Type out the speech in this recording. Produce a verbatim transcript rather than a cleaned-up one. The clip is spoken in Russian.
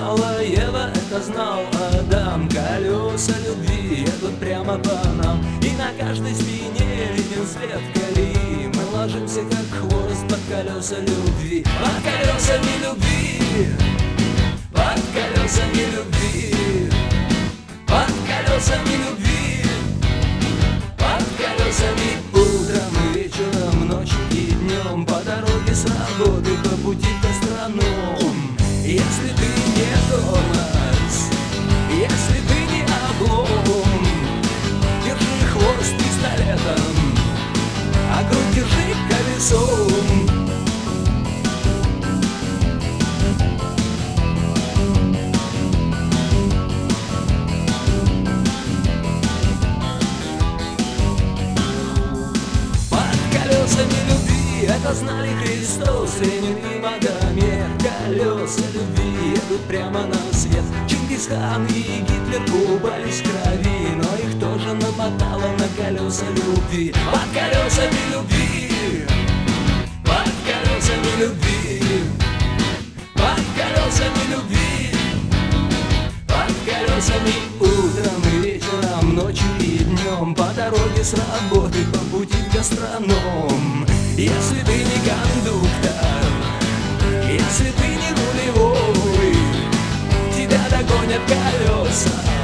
знала Ева, это знал Адам. Колеса любви едут прямо по нам, и на каждой спине виден след колеи. Мы ложимся как хвост под колеса любви, под колесами любви, под колесами любви, под колесами любви, под колесами. Утром и вечером, ночью и днем, по дороге с работы, по пути к гастроном. Если ты не тормоз, если ты не облом, держи хвост пистолетом, а грудь держи колесом. Это знали Христос, Ленин и Магомед. Колеса любви едут прямо на свет. Чингисхан и Гитлер купались в крови, но их тоже намотало на колеса любви. Под колесами любви, под колесами любви, под колесами любви, под колесами. Утром и вечером, ночью и днем, по дороге с работы, по пути в гастроном. Если ты не кондуктор, если ты не рулевой, тебя догонят колеса.